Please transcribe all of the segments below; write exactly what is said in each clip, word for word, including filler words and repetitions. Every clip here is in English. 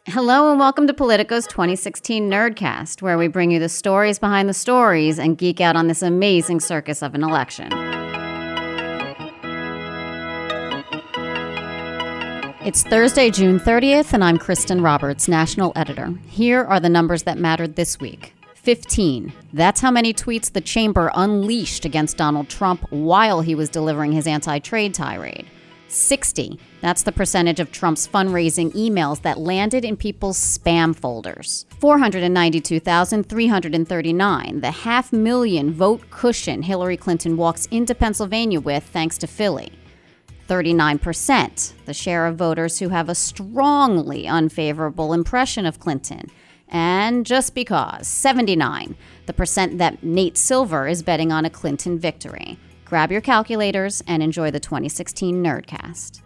Hello and welcome to Politico's twenty sixteen Nerdcast, where we bring you the stories behind the stories and geek out on this amazing circus of an election. It's Thursday, June thirtieth, and I'm Kristen Roberts, national editor. Here are the numbers that mattered this week. fifteen. That's how many tweets the chamber unleashed against Donald Trump while he was delivering his anti-trade tirade. sixty. That's the percentage of Trump's fundraising emails that landed in people's spam folders. four hundred ninety-two thousand three hundred thirty-nine, the half million vote cushion Hillary Clinton walks into Pennsylvania with thanks to Philly. thirty-nine percent, the share of voters who have a strongly unfavorable impression of Clinton. And just because, seventy-nine, the percent that Nate Silver is betting on a Clinton victory. Grab your calculators and enjoy the twenty sixteen Nerdcast.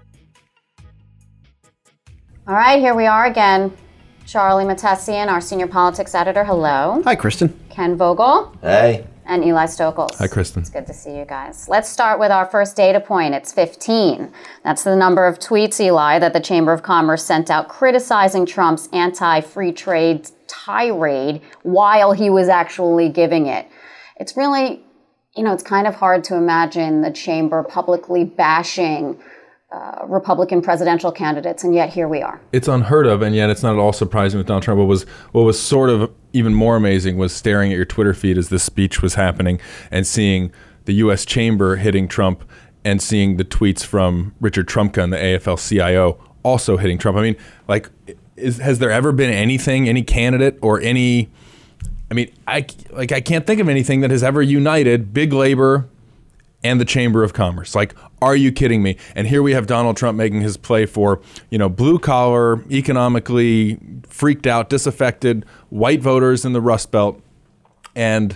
All right, here we are again. Charlie Mattesian, our senior politics editor. Hello. Hi, Kristen. Ken Vogel. Hey. And Eli Stokos. Hi, Kristen. It's good to see you guys. Let's start with our first data point. It's fifteen. That's the number of tweets, Eli, that the Chamber of Commerce sent out criticizing Trump's anti-free trade tirade while he was actually giving it. It's really, you know, it's kind of hard to imagine the chamber publicly bashing uh, Republican presidential candidates, and yet here we are. It's unheard of, and yet it's not at all surprising with Donald Trump. What was what was sort of even more amazing was staring at your Twitter feed as this speech was happening and seeing the U S chamber hitting Trump and seeing the tweets from Richard Trumka and the A F L C I O also hitting Trump. I mean, like, is, has there ever been anything, any candidate or any... I mean, I, like, I can't think of anything that has ever united big labor and the Chamber of Commerce. Like, are you kidding me? And here we have Donald Trump making his play for, you know, blue collar, economically freaked out, disaffected white voters in the Rust Belt. And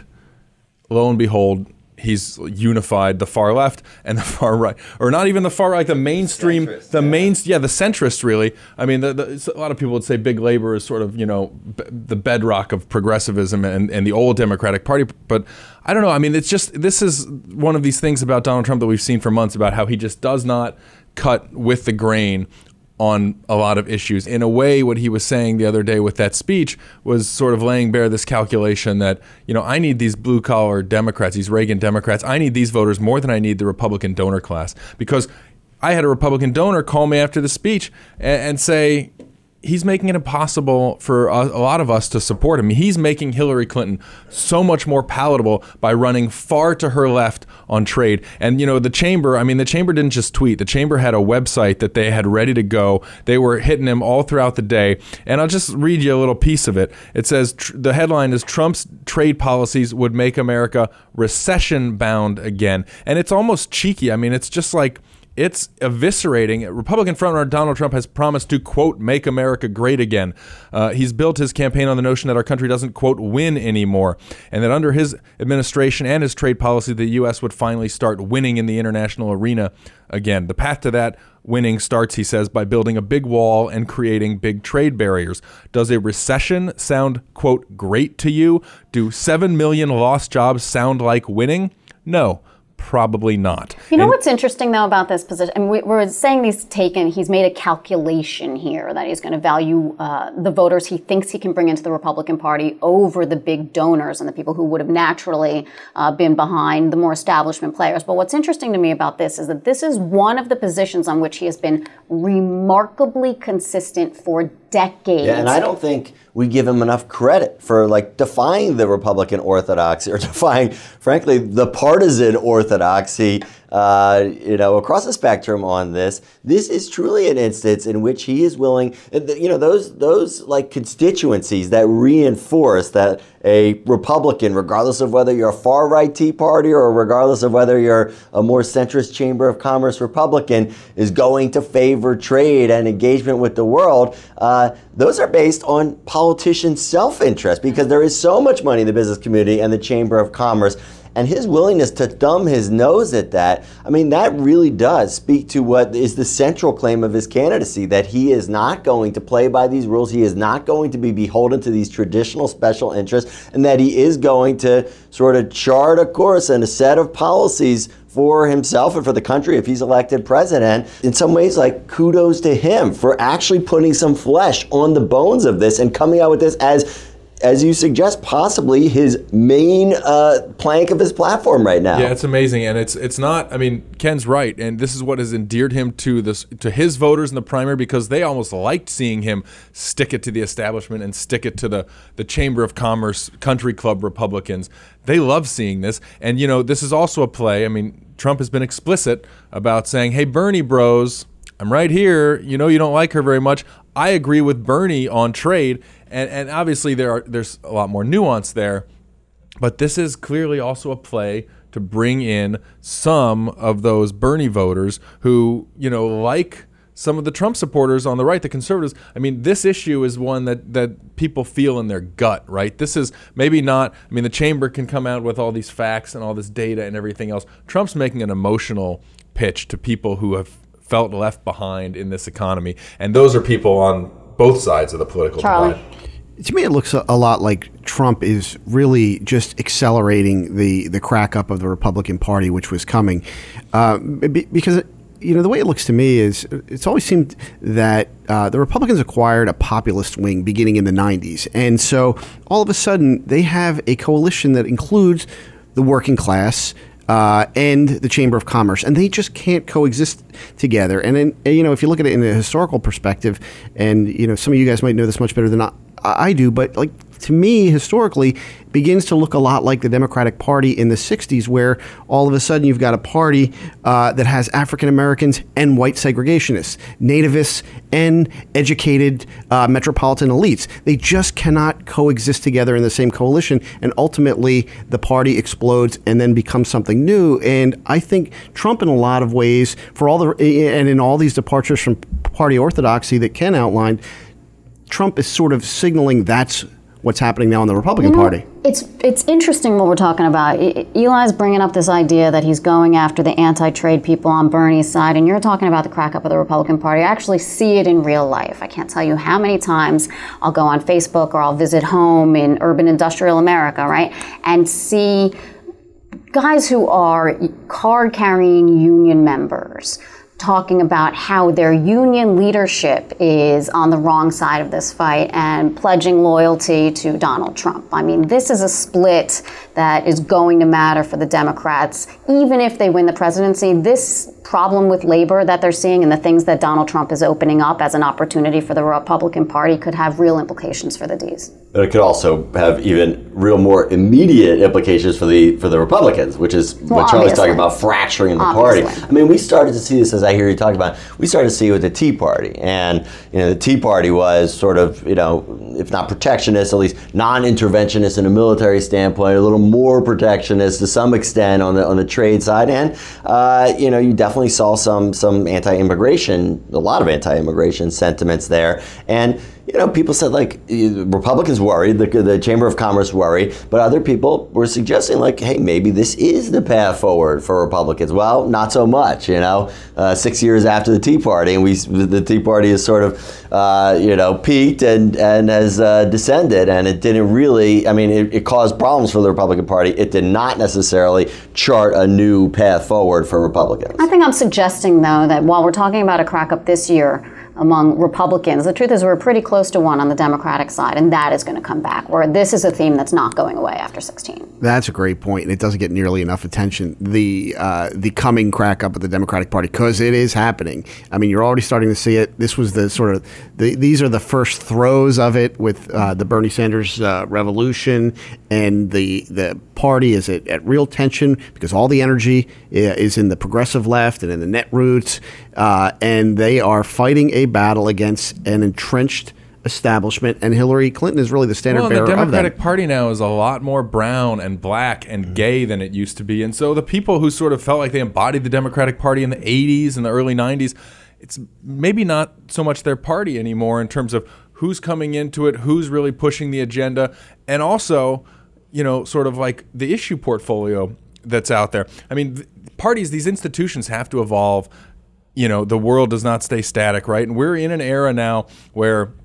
lo and behold, he's unified the far left and the far right, or not even the far right, the mainstream, centrist, the yeah. main, yeah, the centrist really. I mean, the, the, a lot of people would say big labor is sort of, you know, b- the bedrock of progressivism and, and the old Democratic Party. But I don't know. I mean, it's just, this is one of these things about Donald Trump that we've seen for months about how he just does not cut with the grain on a lot of issues. In a way, what he was saying the other day with that speech was sort of laying bare this calculation that, you know, I need these blue-collar Democrats, these Reagan Democrats, I need these voters more than I need the Republican donor class. Because I had a Republican donor call me after the speech and, and say, he's making it impossible for a, a lot of us to support him. He's making Hillary Clinton so much more palatable by running far to her left on trade. And, you know, the chamber, I mean, the chamber didn't just tweet. The chamber had a website that they had ready to go. They were hitting him all throughout the day. And I'll just read you a little piece of it. It says, tr- the headline is, Trump's trade policies would make America recession bound again. And it's almost cheeky. I mean, it's just like, it's eviscerating. Republican frontrunner Donald Trump has promised to, quote, make America great again. Uh, he's built his campaign on the notion that our country doesn't, quote, win anymore, and that under his administration and his trade policy, the U S would finally start winning in the international arena again. The path to that winning starts, he says, by building a big wall and creating big trade barriers. Does a recession sound, quote, great to you? Do seven million lost jobs sound like winning? No. Probably not. You know and, what's interesting, though, about this position? I mean, we, we're saying he's taken, he's made a calculation here that he's going to value uh, the voters he thinks he can bring into the Republican Party over the big donors and the people who would have naturally uh, been behind the more establishment players. But what's interesting to me about this is that this is one of the positions on which he has been remarkably consistent for decades. Yeah, and I don't think we give him enough credit for, like, defying the Republican orthodoxy or defying, frankly, the partisan orthodoxy, uh, you know, across the spectrum on this. This is truly an instance in which he is willing, you know, those, those like constituencies that reinforce that a Republican, regardless of whether you're a far-right Tea Party or regardless of whether you're a more centrist Chamber of Commerce Republican, is going to favor trade and engagement with the world. Uh, those are based on politicians' self-interest, because there is so much money in the business community and the Chamber of Commerce. And his willingness to thumb his nose at that, I mean, that really does speak to what is the central claim of his candidacy, that he is not going to play by these rules. He is not going to be beholden to these traditional special interests, and that he is going to sort of chart a course and a set of policies for himself and for the country if he's elected president. In some ways, like, kudos to him for actually putting some flesh on the bones of this and coming out with this as, as you suggest, possibly his main uh, plank of his platform right now. Yeah, it's amazing, and it's it's not. I mean, Ken's right, and this is what has endeared him to this to his voters in the primary, because they almost liked seeing him stick it to the establishment and stick it to the the Chamber of Commerce country club Republicans. They love seeing this, and you know, this is also a play. I mean, Trump has been explicit about saying, "Hey, Bernie bros, I'm right here. You know, you don't like her very much. I agree with Bernie on trade." And and obviously there are there's a lot more nuance there, but this is clearly also a play to bring in some of those Bernie voters who, you know, like some of the Trump supporters on the right, the conservatives. I mean, this issue is one that, that people feel in their gut, right? This is maybe not, I mean, the chamber can come out with all these facts and all this data and everything else. Trump's making an emotional pitch to people who have felt left behind in this economy. And those are people on both sides of the political Charlie. divide. To me, it looks a, a lot like Trump is really just accelerating the, the crack up of the Republican Party, which was coming. Uh, be, because, you know, the way it looks to me is it's always seemed that uh, the Republicans acquired a populist wing beginning in the nineties. And so all of a sudden they have a coalition that includes the working class, Uh, and the Chamber of Commerce, and they just can't coexist together. And then, you know, if you look at it in a historical perspective, and you know, some of you guys might know this much better than I, I do, but like to me, historically, it begins to look a lot like the Democratic Party in the sixties, where all of a sudden you've got a party uh, that has African Americans and white segregationists, nativists and educated uh, metropolitan elites. They just cannot coexist together in the same coalition, and ultimately the party explodes and then becomes something new. And I think Trump, in a lot of ways, for all the and in all these departures from party orthodoxy that Ken outlined, Trump is sort of signaling that's what's happening now in the Republican you know, Party. It's it's interesting what we're talking about. E- Eli's bringing up this idea that he's going after the anti-trade people on Bernie's side, and you're talking about the crack up of the Republican Party. I actually see it in real life. I can't tell you how many times I'll go on Facebook or I'll visit home in urban industrial America, right, and see guys who are card-carrying union members talking about how their union leadership is on the wrong side of this fight and pledging loyalty to Donald Trump. I mean, this is a split that is going to matter for the Democrats, even if they win the presidency. This problem with labor that they're seeing and the things that Donald Trump is opening up as an opportunity for the Republican Party could have real implications for the D's. But it could also have even real more immediate implications for the for the Republicans, which is Well, what Charlie's obviously. talking about, fracturing the Obviously. party. I mean, we started to see this, as I hear you talking about, we started to see it with the Tea Party. And, you know, the Tea Party was sort of, you know, if not protectionist, at least non-interventionist in a military standpoint, a little more protectionist to some extent on the on the trade side. And, uh, you know, you definitely saw some some anti-immigration, a lot of anti-immigration sentiments there. And, you know, people said, like, Republicans worried, the, the Chamber of Commerce worried, but other people were suggesting, like, hey, maybe this is the path forward for Republicans. Well, not so much, you know, uh, six years after the Tea Party, and we the Tea Party has sort of, uh, you know, peaked and, and has uh, descended, and it didn't really, I mean, it, it caused problems for the Republican Party. It did not necessarily chart a new path forward for Republicans. I think I'm suggesting, though, that while we're talking about a crack up this year among Republicans, the truth is we're pretty close to one on the Democratic side, and that is going to come back, where this is a theme that's not going away after sixteen. That's a great point, and it doesn't get nearly enough attention, the uh, the coming crack up of the Democratic Party, because it is happening. I mean, you're already starting to see it. This was the sort of, the, these are the first throes of it with uh, the Bernie Sanders uh, revolution, and the the party is at, at real tension because all the energy is in the progressive left and in the netroots, uh, and they are fighting a battle against an entrenched establishment, and Hillary Clinton is really the standard well, bearer of the that. Democratic Party now is a lot more brown and black and gay than it used to be. And so the people who sort of felt like they embodied the Democratic Party in the eighties and the early nineties, it's maybe not so much their party anymore in terms of who's coming into it, who's really pushing the agenda, and also, you know, sort of like the issue portfolio that's out there. I mean, parties, these institutions have to evolve. You know, the world does not stay static, right? And we're in an era now where,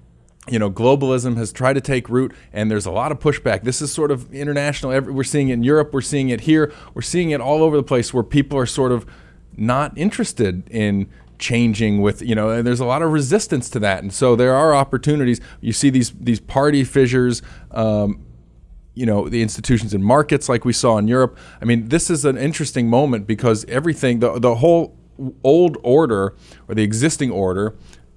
you know, globalism has tried to take root, and there's a lot of pushback. This is sort of international. We're seeing it in Europe. We're seeing it here. We're seeing it all over the place where people are sort of not interested in changing with, you know, and there's a lot of resistance to that. And so there are opportunities. You see these these party fissures, um, you know, the institutions in markets like we saw in Europe. I mean, this is an interesting moment because everything, the the whole old order or the existing order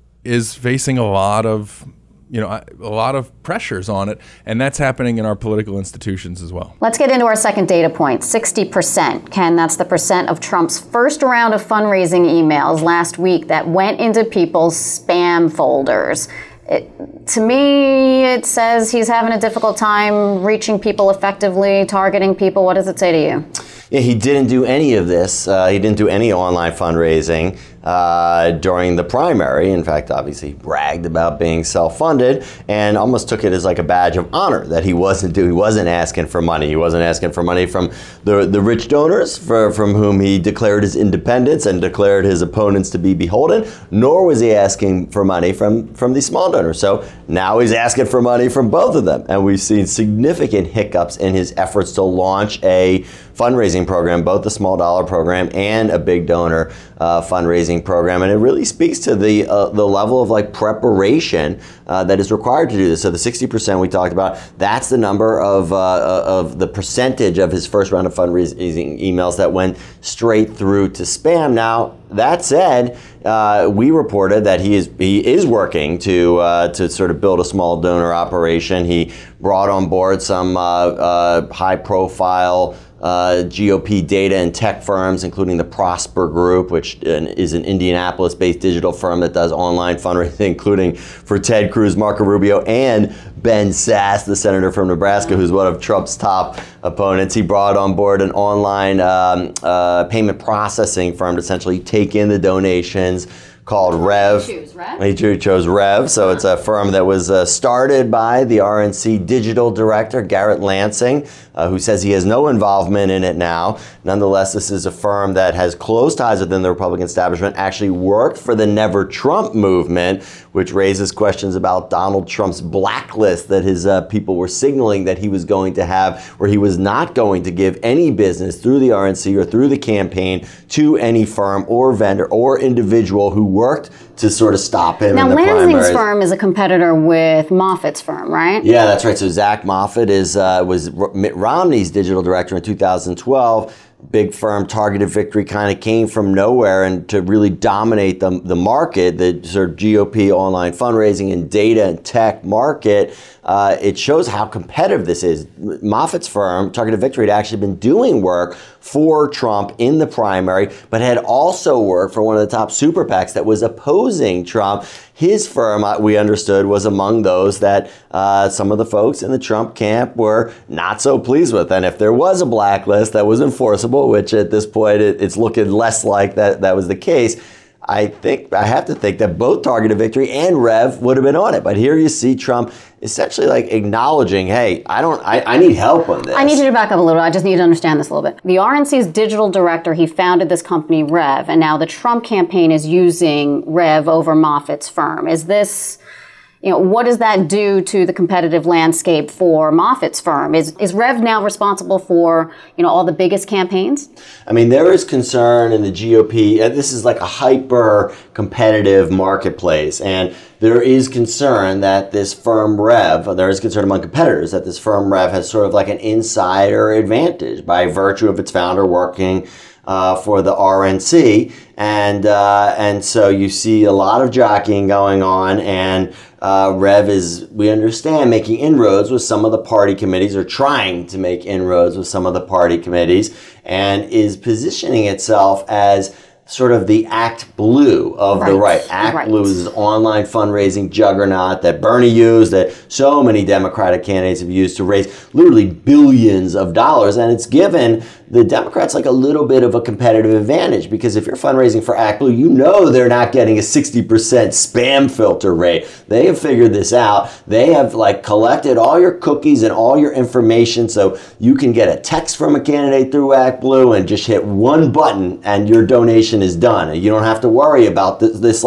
is facing a lot of, you know, a lot of pressures on it, and that's happening in our political institutions as well. Let's get into our second data point, sixty percent. Ken, that's the percent of Trump's first round of fundraising emails last week that went into people's spam folders. It, to me, it says he's having a difficult time reaching people effectively, targeting people. What does it say to you? Yeah, he didn't do any of this. Uh, he didn't do any online fundraising uh, during the primary. In fact, obviously, he bragged about being self-funded and almost took it as like a badge of honor that he wasn't doing. He wasn't asking for money. He wasn't asking for money from the the rich donors for, from whom he declared his independence and declared his opponents to be beholden. Nor was he asking for money from from these small donors. So now he's asking for money from both of them, and we've seen significant hiccups in his efforts to launch a fundraising program, both the small dollar program and a big donor uh, fundraising program, and it really speaks to the uh, the level of like preparation uh, that is required to do this. So the sixty percent we talked about, that's the number of uh, of the percentage of his first round of fundraising emails that went straight through to spam. Now that said, uh, we reported that he is he is working to uh, to sort of build a small donor operation. He brought on board some uh, uh, high profile Uh, G O P data and tech firms, including the Prosper Group, which uh, is an Indianapolis-based digital firm that does online fundraising, including for Ted Cruz, Marco Rubio, and Ben Sasse, the senator from Nebraska, who's one of Trump's top opponents. He brought on board an online um, uh, payment processing firm to essentially take in the donations called Rev. Choose, Rev. He chose Rev, so it's a firm that was uh, started by the R N C digital director, Garrett Lansing, uh, who says he has no involvement in it now. Nonetheless, this is a firm that has close ties within the Republican establishment, actually worked for the Never Trump movement, which raises questions about Donald Trump's blacklist that his uh, people were signaling that he was going to have, where he was not going to give any business through the R N C or through the campaign to any firm or vendor or individual who worked to sort of stop him now, in the primaries. Lansing's firm is a competitor with Moffitt's firm, right? Yeah, that's right. So Zach Moffitt is uh, was Mitt Romney's digital director in two thousand twelve. Big firm, Targeted Victory, kind of came from nowhere and to really dominate the, the market, the sort of G O P online fundraising and data and tech market. Uh, it shows how competitive this is. Moffitt's firm, Targeted Victory, had actually been doing work for Trump in the primary, but had also worked for one of the top super PACs that was opposing Trump. His firm, we understood, was among those that uh, some of the folks in the Trump camp were not so pleased with. And if there was a blacklist that was enforceable, which at this point it, it's looking less like that that was the case, I think I have to think that both Targeted Victory and Rev would have been on it. But here you see Trump essentially like acknowledging, hey, I don't, I, I need help on this. I need you to back up a little. I just need to understand this a little bit. The R N C's digital director, he founded this company, Rev, and now the Trump campaign is using Rev over Moffitt's firm. Is this, you know, what does that do to the competitive landscape for Moffitt's firm? Is is Rev now responsible for, you know, all the biggest campaigns? I mean, there is concern in the G O P. Uh, this is like a hyper competitive marketplace, and there is concern that this firm Rev, there is concern among competitors that this firm Rev has sort of like an insider advantage by virtue of its founder working Uh, for the R N C, and uh, and so you see a lot of jockeying going on, and uh, Rev is, we understand, making inroads with some of the party committees, or trying to make inroads with some of the party committees, and is positioning itself as sort of the Act Blue of right. the right. Act right. Blue is an online fundraising juggernaut that Bernie used, that so many Democratic candidates have used to raise literally billions of dollars. And it's given the Democrats like a little bit of a competitive advantage, because if you're fundraising for Act Blue, you know they're not getting a sixty percent spam filter rate. They have figured this out. They have like collected all your cookies and all your information, so you can get a text from a candidate through Act Blue and just hit one button and your donation is done. You don't have to worry about this, this like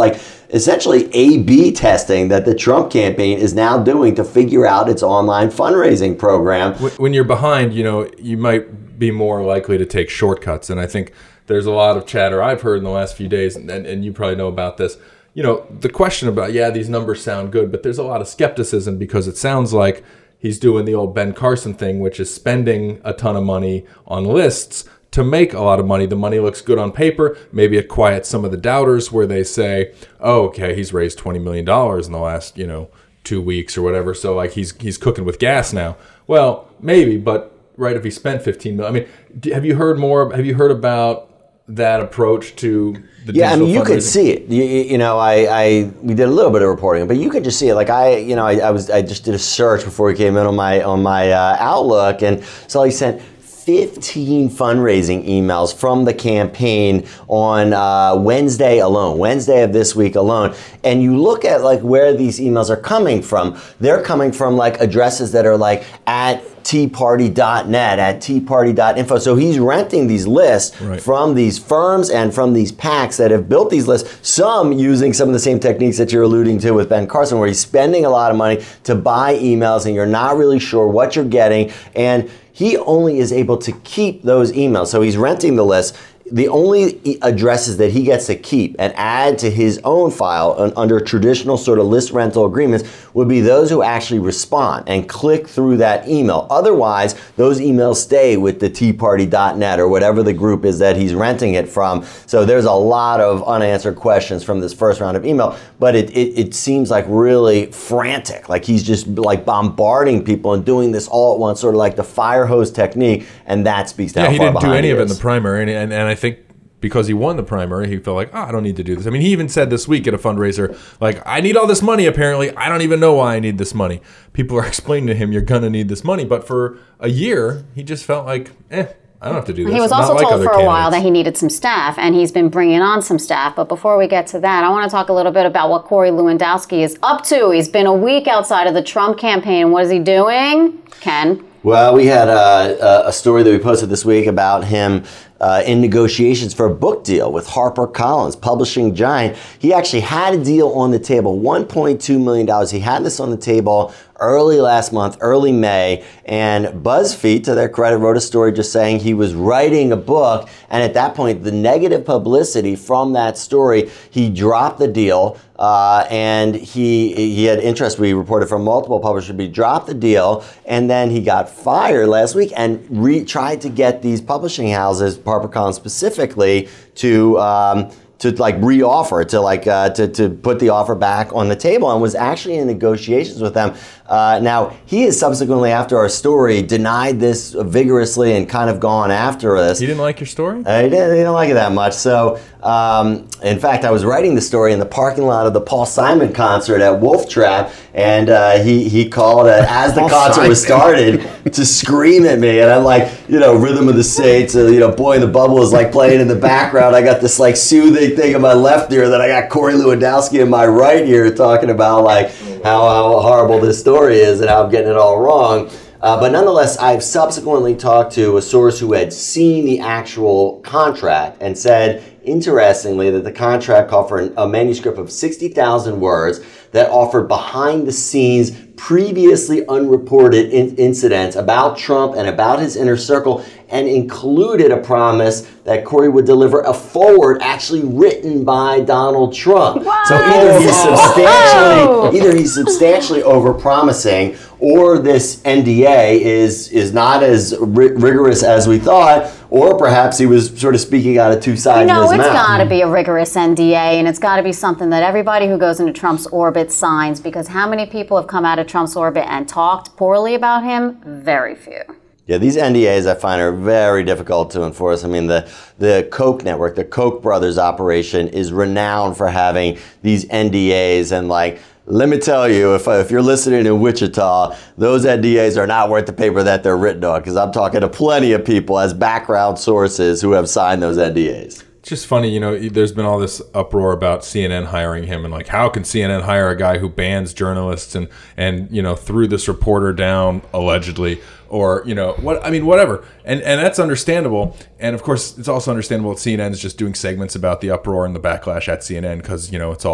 essentially A B testing that the Trump campaign is now doing to figure out its online fundraising program. When you're behind, you know, you might be more likely to take shortcuts. And I think there's a lot of chatter I've heard in the last few days, and, and you probably know about this. You know, the question about, yeah, these numbers sound good, but there's a lot of skepticism because it sounds like he's doing the old Ben Carson thing, which is spending a ton of money on lists to make a lot of money. The money looks good on paper. Maybe it quiets some of the doubters where they say, oh, okay, he's raised twenty million dollars in the last, you know, two weeks or whatever. So like he's he's cooking with gas now. Well, maybe, but right, if he spent fifteen million dollars, I mean, have you heard more, have you heard about that approach to the yeah, I mean, you fundraising? could see it. You, you know, I, I we did a little bit of reporting, but you could just see it. Like I, you know, I, I was I just did a search before we came in on my on my uh, Outlook, and so he sent fifteen fundraising emails from the campaign on uh, Wednesday alone, Wednesday of this week alone. And you look at like where these emails are coming from. They're coming from like addresses that are like at tea party dot net, at tea party dot info. So he's renting these lists right. from these firms and from these PACs that have built these lists, some using some of the same techniques that you're alluding to with Ben Carson, where he's spending a lot of money to buy emails and you're not really sure what you're getting. And he only is able to keep those emails. So he's renting the list. The only addresses that he gets to keep and add to his own file under traditional sort of list rental agreements would be those who actually respond and click through that email. Otherwise, those emails stay with the tea party dot net or whatever the group is that he's renting it from. So there's a lot of unanswered questions from this first round of email, but it, it, it seems like really frantic. Like he's just like bombarding people and doing this all at once, sort of like the fire hose technique, and that speaks to yeah, how he far didn't do behind any he of it in is. the primary, and, and, and I think because he won the primary, he felt like, oh, I don't need to do this. I mean, he even said this week at a fundraiser, like, I need all this money, apparently. I don't even know why I need this money. People are explaining to him, you're going to need this money. But for a year, he just felt like, eh, I don't have to do this. He was I'm also not like told for a candidates. while that he needed some staff, and he's been bringing on some staff. But before we get to that, I want to talk a little bit about what Corey Lewandowski is up to. He's been a week outside of the Trump campaign. What is he doing? Ken? Well, we had a, a story that we posted this week about him uh, in negotiations for a book deal with HarperCollins, publishing giant. He actually had a deal on the table, one point two million dollars. He had this on the table early last month, early May, and BuzzFeed, to their credit, wrote a story just saying he was writing a book, and at that point, the negative publicity from that story, he dropped the deal, uh, and he he had interest, we reported from multiple publishers, but he dropped the deal, and then he got fired last week and re- tried to get these publishing houses, HarperCollins specifically, to um, to like re-offer, to like uh, to to put the offer back on the table, and was actually in negotiations with them. Uh, now, he has subsequently, after our story, denied this vigorously and kind of gone after us. He didn't like your story? Uh, he, didn't, he didn't like it that much. So, um, in fact, I was writing the story in the parking lot of the Paul Simon concert at Wolf Trap, and uh, he, he called uh, as the concert was started to scream at me. And I'm like, you know, Rhythm of the Saints, uh, you know, Boy in the Bubble is like playing in the background. I got this like soothing thing in my left ear, that I got Corey Lewandowski in my right ear talking about like how, how horrible this story is and how I'm getting it all wrong. Uh, but nonetheless, I've subsequently talked to a source who had seen the actual contract and said, interestingly, that the contract called for a manuscript of sixty thousand words that offered behind-the-scenes, previously unreported in- incidents about Trump and about his inner circle, and included a promise that Corey would deliver a foreword actually written by Donald Trump. Whoa. So either he's substantially, either he's substantially overpromising, or this N D A is is not as ri- rigorous as we thought, or perhaps he was sort of speaking out of two sides You know, of his it's mouth. got to be a rigorous N D A, and it's got to be something that everybody who goes into Trump's orbit signs, because how many people have come out of Trump's orbit and talked poorly about him? Very few. Yeah, these N D As I find are very difficult to enforce. I mean, the, the Koch network, the Koch brothers operation is renowned for having these N D As, and like, let me tell you, if, if you're listening in Wichita, those N D As are not worth the paper that they're written on, because I'm talking to plenty of people as background sources who have signed those N D As. It's just funny, you know, there's been all this uproar about C N N hiring him, and like, how can C N N hire a guy who bans journalists and, and you know, threw this reporter down allegedly, or, you know, what, I mean, whatever. And and that's understandable. And of course, it's also understandable that C N N is just doing segments about the uproar and the backlash at C N N because, you know, it's all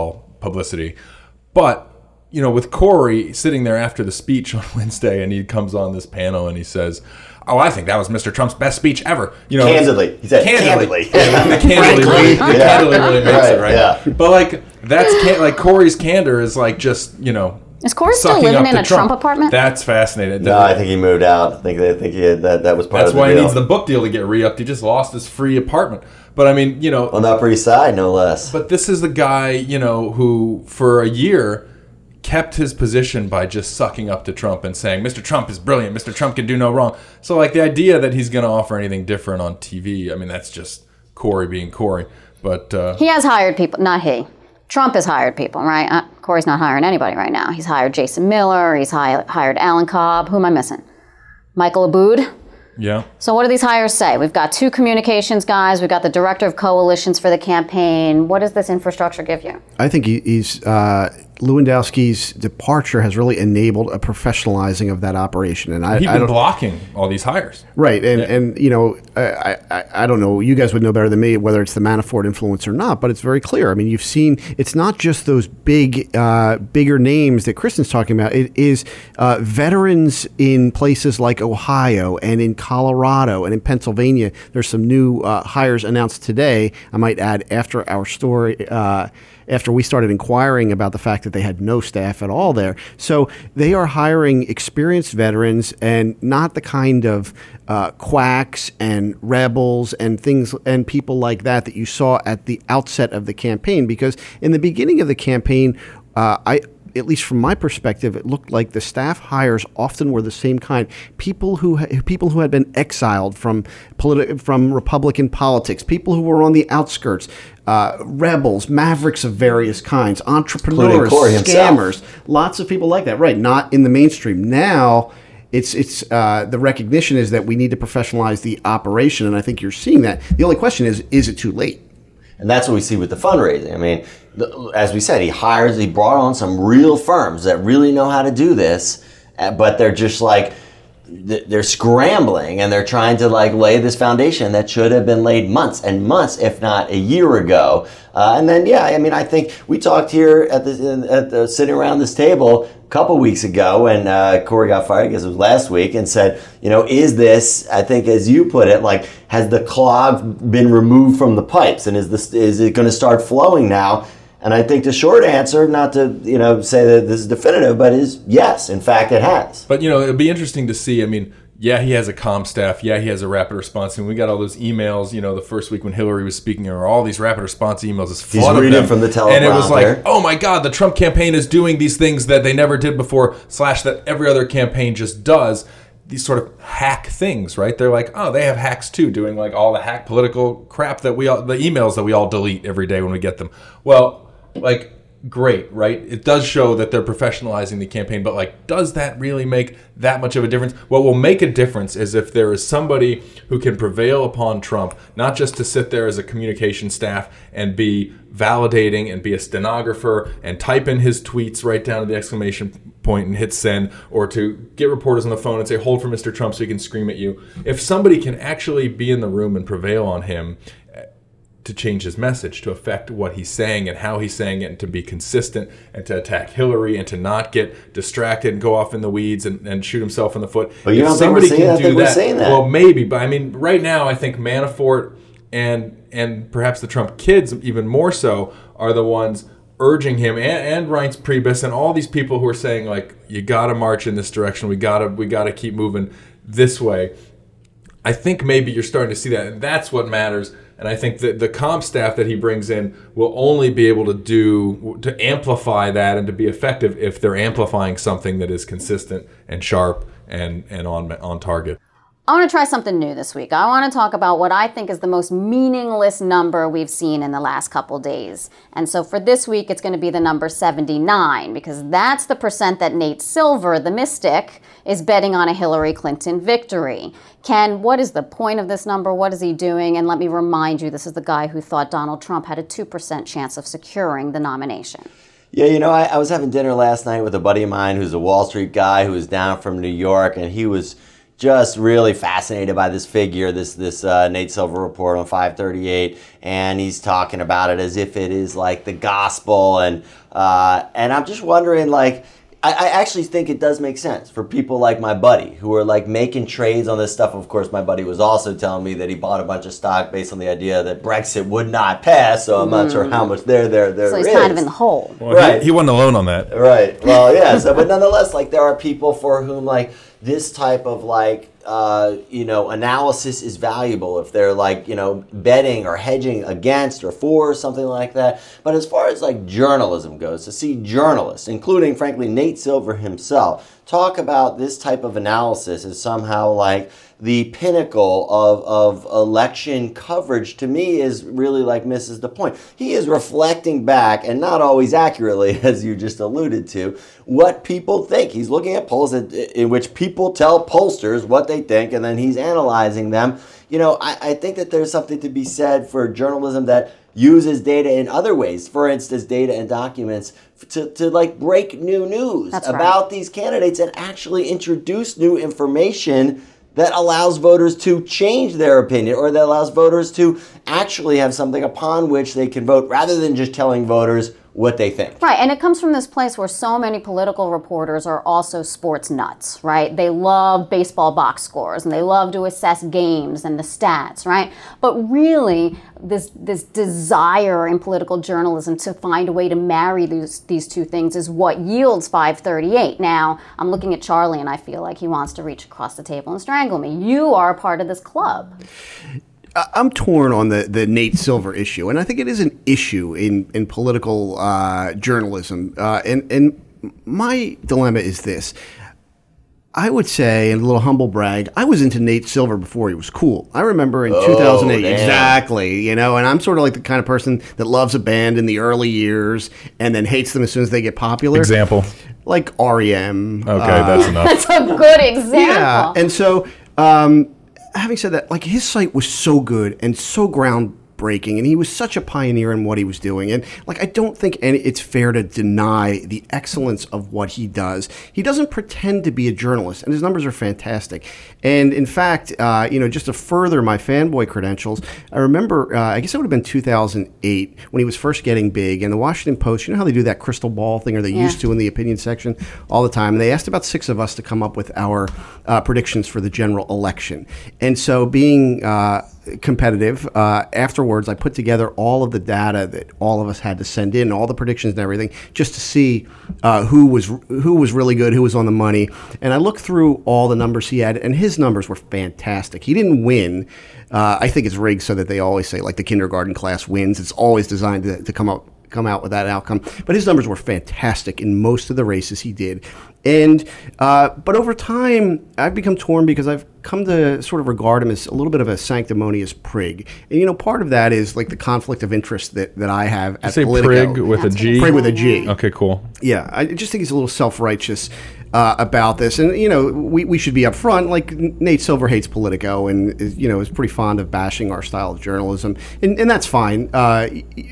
publicity. But, you know, with Corey sitting there after the speech on Wednesday, and he comes on this panel and he says, oh, I think that was Mister Trump's best speech ever. You know, candidly. He said candidly. candidly. Yeah, the candidly, really, the Yeah. candidly really makes Right, it, right? yeah. But, like, that's, can- like, Corey's candor is, like, just, you know, Is Corey still sucking living up in to a Trump apartment? That's fascinating. No, I think he moved out. I think they think he had, that that was part That's of the why deal. he needs the book deal to get re-upped. He just lost his free apartment. But, I mean, you know... on the Upper East Side, no less. But this is the guy, you know, who for a year kept his position by just sucking up to Trump and saying, Mister Trump is brilliant. Mister Trump can do no wrong. So, like, the idea that he's going to offer anything different on T V, I mean, that's just Corey being Corey. But uh, He has hired people, not he. Trump has hired people, right? Uh, Corey's not hiring anybody right now. He's hired Jason Miller. He's hi- hired Alan Cobb. Who am I missing? Michael Aboud. yeah. So what do these hires say? We've got two communications guys. We've got the director of coalitions for the campaign. What does this infrastructure give you? I think he, he's uh, Lewandowski's departure has really enabled a professionalizing of that operation, and I, He's I been don't blocking all these hires. right. And Yeah. and you know, I, I I don't know. You guys would know better than me whether it's the Manafort influence or not, but it's very clear. I mean, you've seen it's not just those big, uh, bigger names that Kristen's talking about. It is uh, veterans in places like Ohio and in Colorado and in Pennsylvania. There's some new uh, hires announced today. I might add after our story. Uh, after we started inquiring about the fact that they had no staff at all there. So they are hiring experienced veterans and not the kind of uh, quacks and rebels and things and people like that that you saw at the outset of the campaign. Because in the beginning of the campaign, uh, I at least from my perspective, it looked like the staff hires often were the same kind. People who ha- people who had been exiled from politi- from Republican politics, people who were on the outskirts, uh, rebels, mavericks of various kinds, entrepreneurs, Corey himself. scammers, lots of people like that. Right, not in the mainstream. Now, it's it's uh, the recognition is that we need to professionalize the operation, and I think you're seeing that. The only question is, is it too late? And that's what we see with the fundraising. I mean, the, as we said, he hires, he brought on some real firms that really know how to do this, uh, but they're just like, th- they're scrambling and they're trying to like lay this foundation that should have been laid months and months, if not a year ago. Uh, and then, yeah, I mean, I think we talked here at the, at the sitting around this table a couple weeks ago when uh, Corey got fired, I guess it was last week, and said, you know, is this, I think as you put it, like, has the clog been removed from the pipes, and is this is it going to start flowing now? And I think the short answer, not to, you know, say that this is definitive, but is yes, in fact, it has. But, you know, it'd be interesting to see. I mean, yeah, he has a comm staff. Yeah, he has a rapid response. And we got all those emails, you know, the first week when Hillary was speaking, there were all these rapid response emails. This He's flood of reading them. from the teleprompter. And it was like, oh my God, the Trump campaign is doing these things that they never did before, slash that every other campaign just does. These sort of hack things, right? They're like, oh, they have hacks too, doing like all the hack political crap that we all, the emails that we all delete every day when we get them. Well, like, great, right? It does show that they're professionalizing the campaign, but like, does that really make that much of a difference? What will make a difference is if there is somebody who can prevail upon Trump, not just to sit there as a communication staff and be validating and be a stenographer and type in his tweets right down to the exclamation point and hit send, or to get reporters on the phone and say, hold for Mister Trump so he can scream at you. If somebody can actually be in the room and prevail on him to change his message, to affect what he's saying and how he's saying it, and to be consistent, and to attack Hillary, and to not get distracted and go off in the weeds and, and shoot himself in the foot. But you if don't think we're somebody seeing can that? I do think we're that, seeing that. well, maybe. But I mean, right now, I think Manafort and and perhaps the Trump kids, even more so, are the ones urging him, and, and Reince Priebus, and all these people who are saying, like, you got to march in this direction. We got to we got to keep moving this way. I think maybe you're starting to see that, and that's what matters. And I think that the comm staff that he brings in will only be able to do to amplify that and to be effective if they're amplifying something that is consistent and sharp and and on on target. I want to try something new this week. I want to talk about what I think is the most meaningless number we've seen in the last couple days. And so for this week, it's going to be the number seventy-nine, because that's the percent that Nate Silver, the mystic, is betting on a Hillary Clinton victory. Ken, what is the point of this number? What is he doing? And let me remind you, this is the guy who thought Donald Trump had a two percent chance of securing the nomination. Yeah, you know, I, I was having dinner last night with a buddy of mine who's a Wall Street guy who was down from New York, and he was just really fascinated by this figure, this this uh, Nate Silver report on five thirty-eight, and he's talking about it as if it is like the gospel, and uh, and I'm just wondering, like, I, I actually think it does make sense for people like my buddy who are like making trades on this stuff. Of course, my buddy was also telling me that he bought a bunch of stock based on the idea that Brexit would not pass, so I'm not sure how much there there there So he's is. kind of in the hole. Well, Right. he, he wasn't alone on that. Right. Well, yeah. So, but nonetheless, like there are people for whom like this type of like uh, you know analysis is valuable if they're like you know betting or hedging against or for something like that. But as far as like journalism goes, to see journalists, including frankly Nate Silver himself, talk about this type of analysis is somehow like the pinnacle of, of election coverage, to me is really like misses the point. He is reflecting back, and not always accurately, as you just alluded to, what people think. He's looking at polls in, in which people tell pollsters what they think, and then he's analyzing them. You know, I, I think that there's something to be said for journalism that uses data in other ways. For instance, data and documents to, to like break new news That's about right. these candidates and actually introduce new information that allows voters to change their opinion, or that allows voters to actually have something upon which they can vote, rather than just telling voters what they think. Right, and it comes from this place where so many political reporters are also sports nuts, right? They love baseball box scores, and they love to assess games and the stats, right? But really, this this desire in political journalism to find a way to marry these, these two things is what yields five thirty-eight. Now, I'm looking at Charlie, and I feel like he wants to reach across the table and strangle me. You are a part of this club. I'm torn on the, the Nate Silver issue, and I think it is an issue in, in political uh, journalism. Uh, and, and my dilemma is this. I would say, in a little humble brag, I was into Nate Silver before he was cool. I remember in Oh, two thousand eight, damn. exactly, you know, and I'm sort of like the kind of person that loves a band in the early years and then hates them as soon as they get popular. Example. Like R E M. Okay, uh, that's enough. That's a good example. Yeah, and so um, having said that, like his site was so good and so groundbreaking, and he was such a pioneer in what he was doing, and like I don't think any, it's fair to deny the excellence of what he does. He doesn't pretend to be a journalist, and his numbers are fantastic. And in fact, uh, you know, just to further my fanboy credentials, I remember, uh, I guess it would have been two thousand eight when he was first getting big, and the Washington Post, you know how they do that crystal ball thing, or they Yeah. used to in the opinion section all the time, and they asked about six of us to come up with our uh, predictions for the general election. And so being uh, competitive, uh, afterwards I put together all of the data that all of us had to send in, all the predictions and everything, just to see uh, who was who was really good, who was on the money. And I looked through all the numbers he had, and his numbers were fantastic. He didn't win. Uh, I think it's rigged so that they always say, like, the kindergarten class wins. It's always designed to, to come up come out with that outcome. But his numbers were fantastic in most of the races he did. And uh, but over time, I've become torn because I've come to sort of regard him as a little bit of a sanctimonious prig. And, you know, part of that is like the conflict of interest that, that I have at Say Politico. prig with a G? Prig with a G. Okay, cool. Yeah, I just think he's a little self-righteous uh, about this. And, you know, we, we should be upfront. Like, Nate Silver hates Politico and, is, you know, is pretty fond of bashing our style of journalism. And, and that's fine. Uh,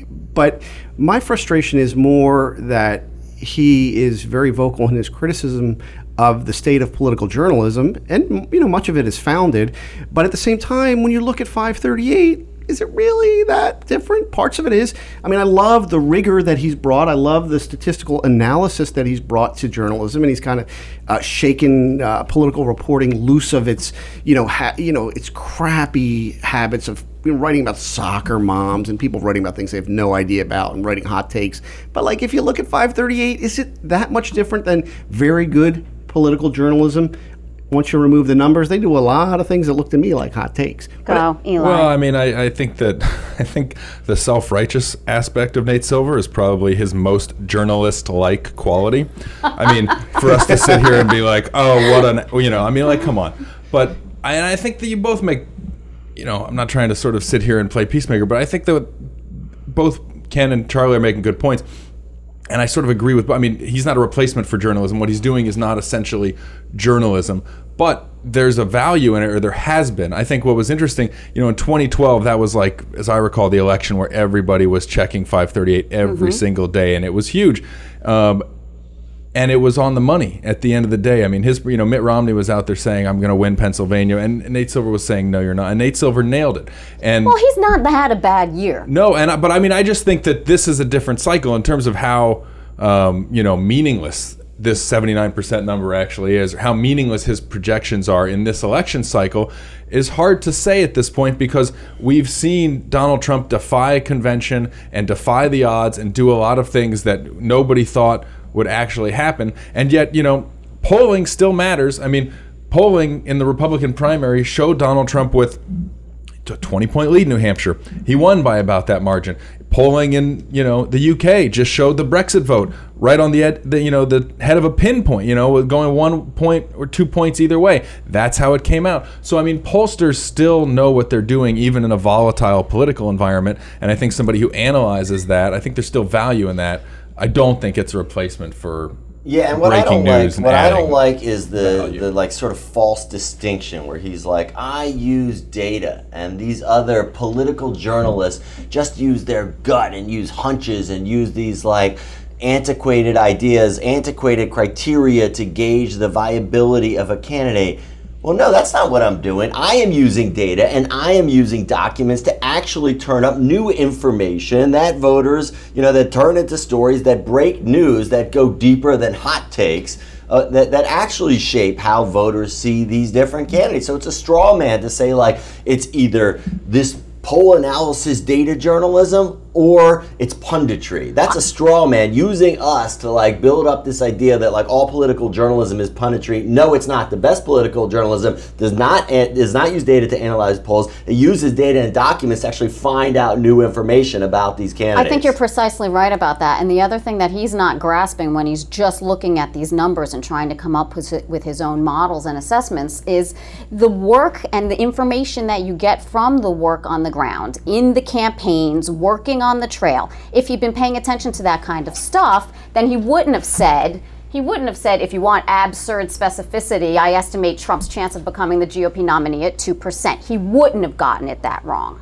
but my frustration is more that he is very vocal in his criticism of the state of political journalism. And, you know, much of it is founded. But at the same time, when you look at five thirty-eight, is it really that different? Parts of it is. I mean, I love the rigor that he's brought. I love the statistical analysis that he's brought to journalism, and he's kind of uh, shaken uh, political reporting loose of its, you know, ha- you know, its crappy habits of you know, writing about soccer moms and people writing about things they have no idea about and writing hot takes. But like, if you look at five thirty-eight, is it that much different than very good political journalism? Once you remove the numbers, they do a lot of things that look to me like hot takes. Go, Eli. Well, I mean, I, I think that I think the self-righteous aspect of Nate Silver is probably his most journalist-like quality. I mean, for us to sit here and be like, oh, what an, you know, I mean, like, come on. But I, and I think that you both make, you know, I'm not trying to sort of sit here and play peacemaker, but I think that both Ken and Charlie are making good points. And I sort of agree with, I mean, he's not a replacement for journalism. What he's doing is not essentially journalism, but there's a value in it, or there has been. I think what was interesting, you know, in twenty twelve, that was like, as I recall, the election where everybody was checking five thirty-eight every mm-hmm. single day, and it was huge. Um, And it was on the money at the end of the day. I mean, his, you know, Mitt Romney was out there saying, I'm going to win Pennsylvania. And Nate Silver was saying, no, you're not. And Nate Silver nailed it. And well, he's not had a bad year. No, and I, but I mean, I just think that this is a different cycle in terms of how, um, you know, meaningless this seventy-nine percent number actually is, or how meaningless his projections are in this election cycle is hard to say at this point, because we've seen Donald Trump defy convention and defy the odds and do a lot of things that nobody thought would actually happen. And yet, you know, polling still matters. I mean, polling in the Republican primary showed Donald Trump with a twenty-point lead in New Hampshire. He won by about that margin. Polling in, you know, the U K just showed the Brexit vote right on the, ed, the you know, the head of a pinpoint, you know, going one point or two points either way. That's how it came out. So, I mean, pollsters still know what they're doing, even in a volatile political environment. And I think somebody who analyzes that, I think there's still value in that. I don't think it's a replacement for Yeah, and what I breaking don't like, news and what I don't adding like is the value. the like sort of false distinction where he's like, I use data, and these other political journalists just use their gut and use hunches and use these like antiquated ideas, antiquated criteria to gauge the viability of a candidate. Well, no, that's not what I'm doing. I am using data and I am using documents to actually turn up new information that voters, you know, that turn into stories, that break news, that go deeper than hot takes, uh, that, that actually shape how voters see these different candidates. So it's a straw man to say, like, it's either this poll analysis data journalism or it's punditry. That's a straw man using us to like build up this idea that like all political journalism is punditry. No, it's not. The best political journalism does not does not use data to analyze polls. It uses data and documents to actually find out new information about these candidates. I think you're precisely right about that. And the other thing that he's not grasping when he's just looking at these numbers and trying to come up with, with his own models and assessments is the work and the information that you get from the work on the ground, in the campaigns, working on the trail. If he'd been paying attention to that kind of stuff, then he wouldn't have said, he wouldn't have said, if you want absurd specificity, I estimate Trump's chance of becoming the G O P nominee at two percent. He wouldn't have gotten it that wrong.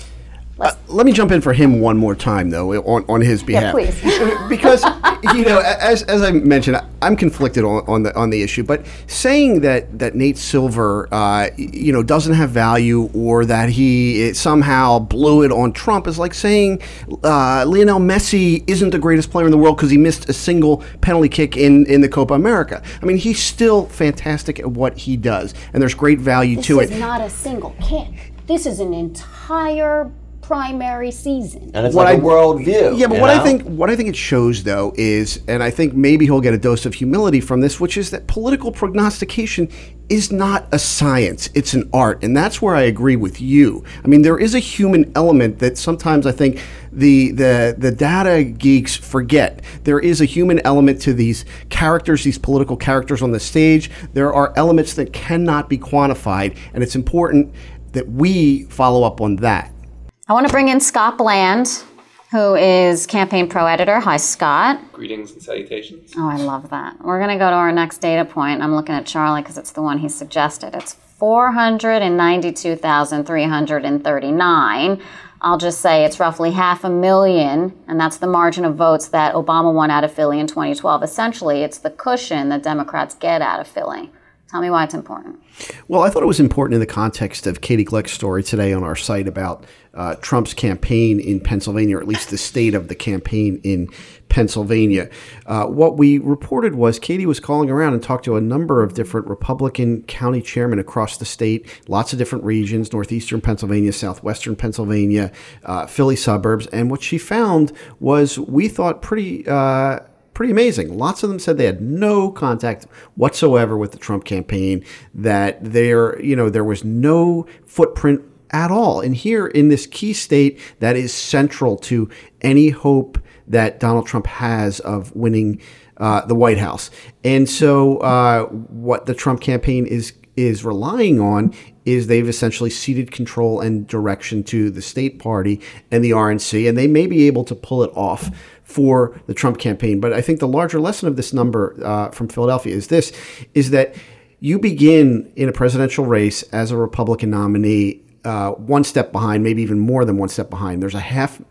Uh, let me jump in for him one more time, though, on, on his behalf. Yeah, please. Because, you know, as, as I mentioned, I'm conflicted on, on the on the issue. But saying that, that Nate Silver, uh, you know, doesn't have value or that he somehow blew it on Trump is like saying uh, Lionel Messi isn't the greatest player in the world because he missed a single penalty kick in, in the Copa America. I mean, he's still fantastic at what he does, and there's great value this to it. This is not a single kick. This is an entire primary season, and it's what like I, a worldview. Yeah, but what know? I think what I think it shows, though, is, and I think maybe he'll get a dose of humility from this, which is that political prognostication is not a science; it's an art, and that's where I agree with you. I mean, there is a human element that sometimes I think the the the data geeks forget. There is a human element to these characters, these political characters on the stage. There are elements that cannot be quantified, and it's important that we follow up on that. I want to bring in Scott Bland, who is Campaign Pro Editor. Hi, Scott. Greetings and salutations. Oh, I love that. We're going to go to our next data point. I'm looking at Charlie because it's the one he suggested. It's four hundred ninety-two thousand three hundred thirty-nine. I'll just say it's roughly half a million, and that's the margin of votes that Obama won out of Philly in twenty twelve. Essentially, it's the cushion that Democrats get out of Philly. Tell me why it's important. Well, I thought it was important in the context of Katie Gleck's story today on our site about uh, Trump's campaign in Pennsylvania, or at least the state of the campaign in Pennsylvania. Uh, what we reported was Katie was calling around and talked to a number of different Republican county chairmen across the state, lots of different regions, northeastern Pennsylvania, southwestern Pennsylvania, uh, Philly suburbs. And what she found was, we thought, pretty... Uh, Pretty amazing. Lots of them said they had no contact whatsoever with the Trump campaign, that there, you know, there was no footprint at all. And here in this key state that is central to any hope that Donald Trump has of winning uh, the White House. And so uh, what the Trump campaign is is relying on is they've essentially ceded control and direction to the state party and the R N C, and they may be able to pull it off for the Trump campaign. But I think the larger lesson of this number uh, from Philadelphia is this, is that you begin in a presidential race as a Republican nominee uh, one step behind, maybe even more than one step behind. There's a half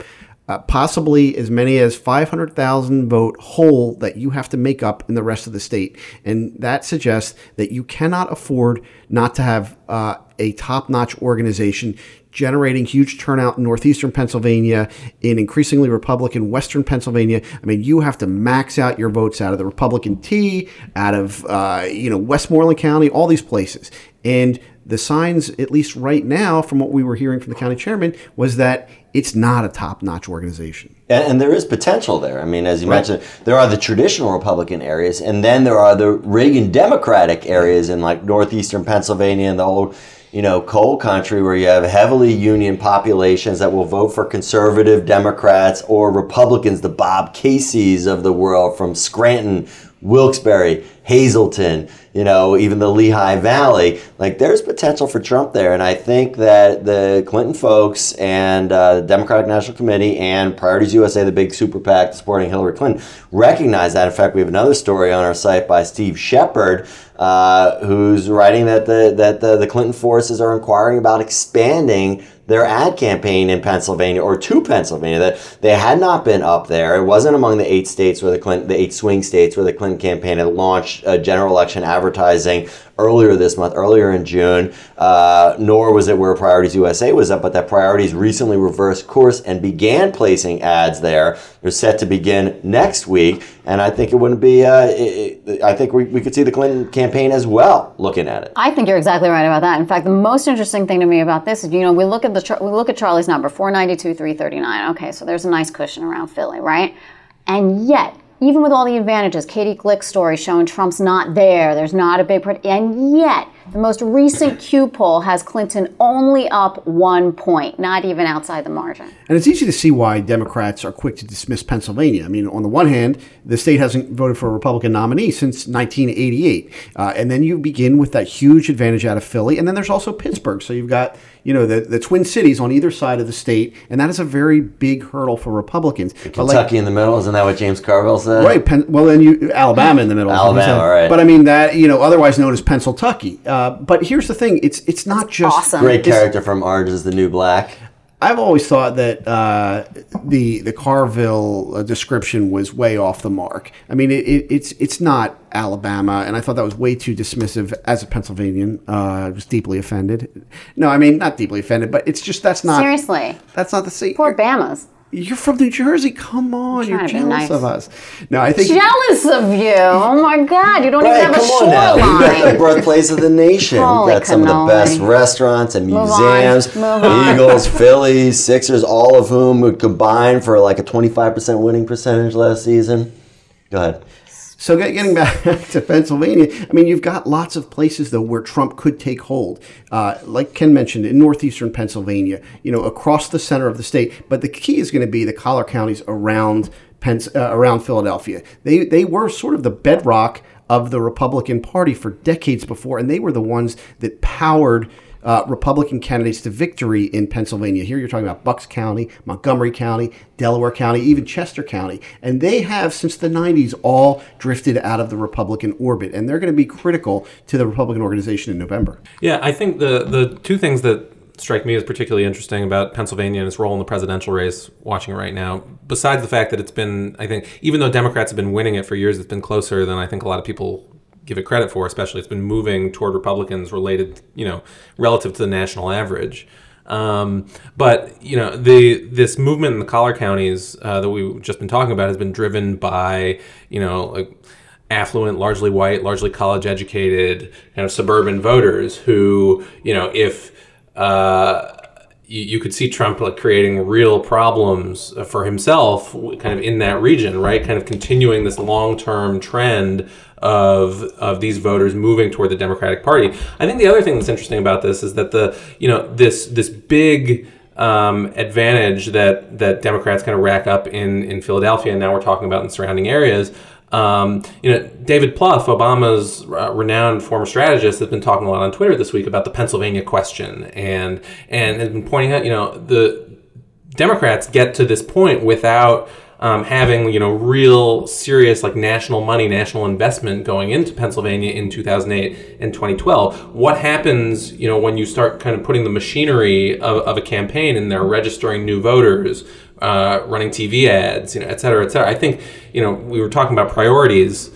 Uh, possibly as many as five hundred thousand vote hole that you have to make up in the rest of the state. And that suggests that you cannot afford not to have uh, a top-notch organization generating huge turnout in northeastern Pennsylvania, in increasingly Republican western Pennsylvania. I mean, you have to max out your votes out of the Republican T, out of uh, you know Westmoreland County, all these places. And the signs, at least right now, from what we were hearing from the county chairman, was that it's not a top-notch organization. And, and there is potential there. I mean, as you Right. mentioned, there are the traditional Republican areas, and then there are the Reagan Democratic areas in like northeastern Pennsylvania and the old, you know, coal country, where you have heavily union populations that will vote for conservative Democrats or Republicans, the Bob Caseys of the world from Scranton, Wilkes-Barre, Hazleton, you know, even the Lehigh Valley. Like, there's potential for Trump there. And I think that the Clinton folks and uh, the Democratic National Committee and Priorities U S A, the big super PAC supporting Hillary Clinton, recognize that. In fact, we have another story on our site by Steve Shepard, uh, who's writing that the that the, the Clinton forces are inquiring about expanding their ad campaign in Pennsylvania or to Pennsylvania, that they had not been up there. It wasn't among the eight states where the Clinton, the eight swing states where the Clinton campaign had launched uh, general election advertising earlier this month, earlier in June, uh, nor was it where Priorities U S A was up, but that Priorities recently reversed course and began placing ads there. They're set to begin next week, and I think it wouldn't be, uh, it, it, I think we, we could see the Clinton campaign as well looking at it. I think you're exactly right about that. In fact, the most interesting thing to me about this is, you know, we look at the we look at Charlie's number, four ninety-two, three thirty-nine. Okay, so there's a nice cushion around Philly, right? And yet, even with all the advantages, Katie Glick's story showing Trump's not there, there's not a big, part, and yet the most recent Q poll has Clinton only up one point, not even outside the margin. And it's easy to see why Democrats are quick to dismiss Pennsylvania. I mean, on the one hand, the state hasn't voted for a Republican nominee since nineteen eighty-eight. Uh, and then you begin with that huge advantage out of Philly. And then there's also Pittsburgh. So you've got, you know, the, the Twin Cities on either side of the state. And that is a very big hurdle for Republicans. Kentucky like, in the middle, isn't that what James Carville said? Right. Pen, well, then you Alabama in the middle. Alabama, right. But I mean, that, you know, otherwise known as Pennsyltucky. Uh, but here's the thing. It's it's not just... Awesome. Great character from Orange is the New Black. I've always thought that uh, the the Carville uh, description was way off the mark. I mean, it, it, it's it's not Alabama, and I thought that was way too dismissive as a Pennsylvanian. Uh, I was deeply offended. No, I mean, not deeply offended, but it's just that's not... Seriously. That's not the same. Poor Bamas. You're from New Jersey. Come on, you're trying to be jealous nice. of us. No, I think Jealous of you. Oh my God, you don't Right, even have come a on now. We've got the shoreline. birthplace of the nation. Holy We've got some of the cannoli. best restaurants and Move on. museums. Move on. Eagles, Phillies, Sixers, all of whom would combine for like a twenty-five percent winning percentage last season. Go ahead. So get- getting back to Pennsylvania, I mean, you've got lots of places, though, where Trump could take hold. Uh, like Ken mentioned, in northeastern Pennsylvania, you know, across the center of the state. But the key is going to be the collar counties around Pens- uh, around Philadelphia. They they were sort of the bedrock of the Republican Party for decades before, and they were the ones that powered Uh, Republican candidates to victory in Pennsylvania. Here you're talking about Bucks County, Montgomery County, Delaware County, even Chester County. And they have, since the nineties, all drifted out of the Republican orbit. And they're going to be critical to the Republican organization in November. Yeah, I think the, the two things that strike me as particularly interesting about Pennsylvania and its role in the presidential race, watching it right now, besides the fact that it's been, I think, even though Democrats have been winning it for years, it's been closer than I think a lot of people give it credit for, especially it's been moving toward Republicans related, you know, relative to the national average. Um, but, you know, the this movement in the collar counties uh, that we've just been talking about has been driven by, you know, like affluent, largely white, largely college educated, kind of suburban voters who, you know, if uh, you, you could see Trump like creating real problems for himself kind of in that region, right? Kind of continuing this long-term trend of of these voters moving toward the Democratic Party. I think the other thing that's interesting about this is that the, you know, this this big um, advantage that that Democrats kind of rack up in, in Philadelphia, and now we're talking about in surrounding areas. Um, you know, David Plouffe, Obama's uh, renowned former strategist, has been talking a lot on Twitter this week about the Pennsylvania question, and and has been pointing out, you know, the Democrats get to this point without um, having, you know, real serious like national money, national investment going into Pennsylvania in two thousand eight and twenty twelve. What happens, you know, when you start kind of putting the machinery of, of a campaign in there, registering new voters, uh, running T V ads, you know, et cetera, et cetera. I think, you know, we were talking about priorities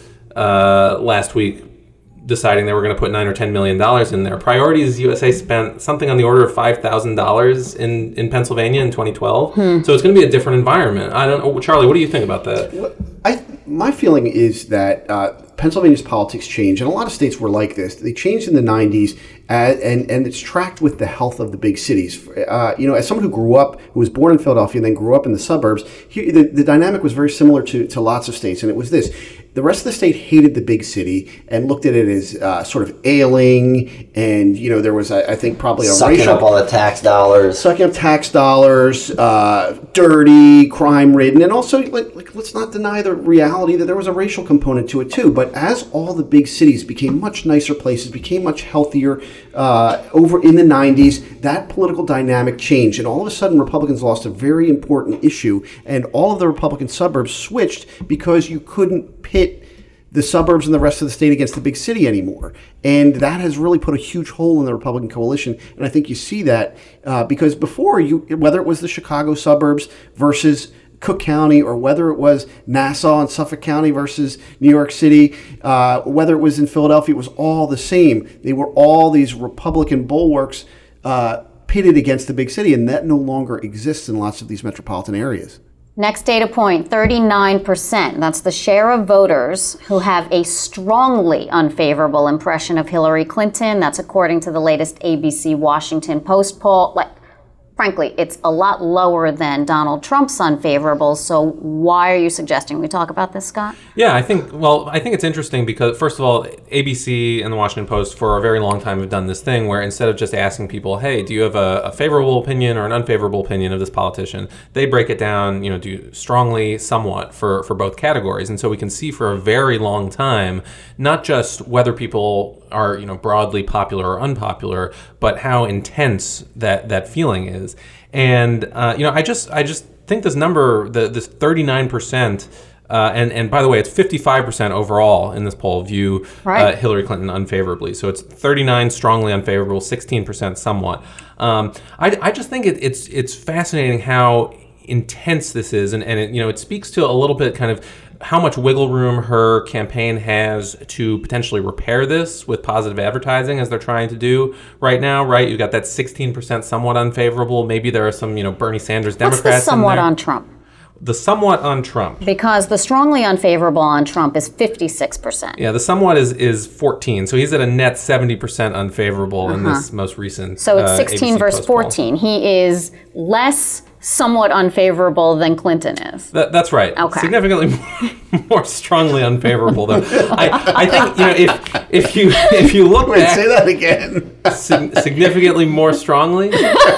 uh, last week, deciding they were going to put nine or ten million dollars in there. Priorities U S A spent something on the order of five thousand dollars in in Pennsylvania in twenty twelve. Hmm. So it's going to be a different environment. I don't know, Charlie. What do you think about that? I my feeling is that uh, Pennsylvania's politics changed, and a lot of states were like this. They changed in the nineties, and and, and it's tracked with the health of the big cities. Uh, you know, as someone who grew up, who was born in Philadelphia and then grew up in the suburbs, he, the, the dynamic was very similar to, to lots of states, and it was this. The rest of the state hated the big city and looked at it as uh, sort of ailing, and you know there was, I, I think, probably a sucking racial, up all the tax dollars, sucking up tax dollars, uh, dirty, crime-ridden, and also like, like let's not deny the reality that there was a racial component to it too. But as all the big cities became much nicer places, became much healthier uh, over in the nineties, that political dynamic changed, and all of a sudden Republicans lost a very important issue, and all of the Republican suburbs switched because you couldn't pit the suburbs and the rest of the state against the big city anymore. And that has really put a huge hole in the Republican coalition. And I think you see that uh, because before, you, whether it was the Chicago suburbs versus Cook County, or whether it was Nassau and Suffolk County versus New York City, uh, whether it was in Philadelphia, it was all the same. They were all these Republican bulwarks uh, pitted against the big city, and that no longer exists in lots of these metropolitan areas. Next data point, thirty-nine percent. That's the share of voters who have a strongly unfavorable impression of Hillary Clinton. That's according to the latest A B C Washington Post poll. Like, frankly, it's a lot lower than Donald Trump's unfavorable. So why are you suggesting we talk about this, Scott? Yeah, I think, well, I think it's interesting because, first of all, A B C and the Washington Post for a very long time have done this thing where instead of just asking people, hey, do you have a, a favorable opinion or an unfavorable opinion of this politician, they break it down, you know, do strongly, somewhat for, for both categories. And so we can see for a very long time, not just whether people are, you know, broadly popular or unpopular, but how intense that, that feeling is. And uh, you know, I just I just think this number, the this thirty-nine percent, uh, and and by the way, it's fifty-five percent overall in this poll view right. uh, Hillary Clinton unfavorably. So it's thirty-nine strongly unfavorable, sixteen percent somewhat. Um, I I just think it, it's it's fascinating how intense this is, and and it, you know, it speaks to a little bit kind of how much wiggle room her campaign has to potentially repair this with positive advertising, as they're trying to do right now, right? You've got that sixteen percent somewhat unfavorable. Maybe there are some, you know, Bernie Sanders Democrats What's the somewhat in there. on Trump? The somewhat on Trump. Because the strongly unfavorable on Trump is fifty-six percent. Yeah, the somewhat is, is fourteen. So he's at a net seventy percent unfavorable uh-huh. in this most recent So it's uh, sixteen A B C versus fourteen. He is less somewhat unfavorable than Clinton is. That, that's right. Okay. Significantly more, more strongly unfavorable, though. I, I think, you know, if if you if you look Wait, back, say that again. sig- significantly more strongly.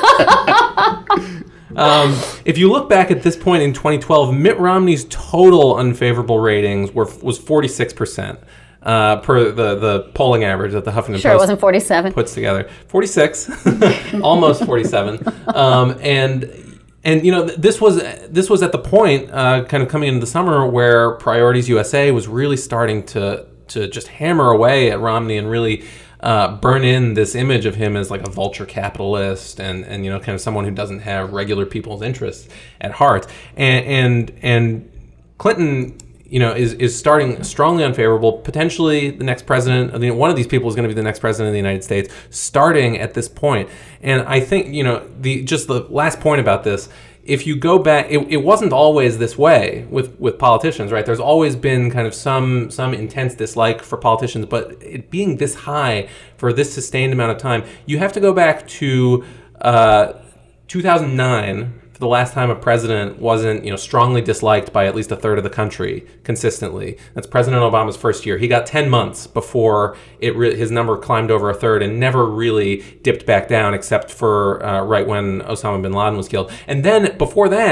Um, if you look back at this point in twenty twelve, Mitt Romney's total unfavorable ratings were was forty-six percent. Uh, per the, the polling average that the Huffington Sure, Post it wasn't forty-seven. puts together. forty-six, almost forty-seven. Um, and and you know this was this was at the point, uh, kind of coming into the summer, where Priorities U S A was really starting to to just hammer away at Romney and really uh, burn in this image of him as like a vulture capitalist and and you know kind of someone who doesn't have regular people's interests at heart. And and, and Clinton, you know, is, is starting strongly unfavorable. Potentially the next president, I mean, one of these people is going to be the next president of the United States, starting at this point. And I think, you know, the just the last point about this, if you go back, it, it wasn't always this way with, with politicians, right? There's always been kind of some some intense dislike for politicians, but it being this high for this sustained amount of time, you have to go back to uh, two thousand nine. The last time a president wasn't, you know, strongly disliked by at least a third of the country consistently. That's President Obama's first year. He got ten months before it re- his number climbed over a third and never really dipped back down, except for uh, right when Osama bin Laden was killed. And then before that,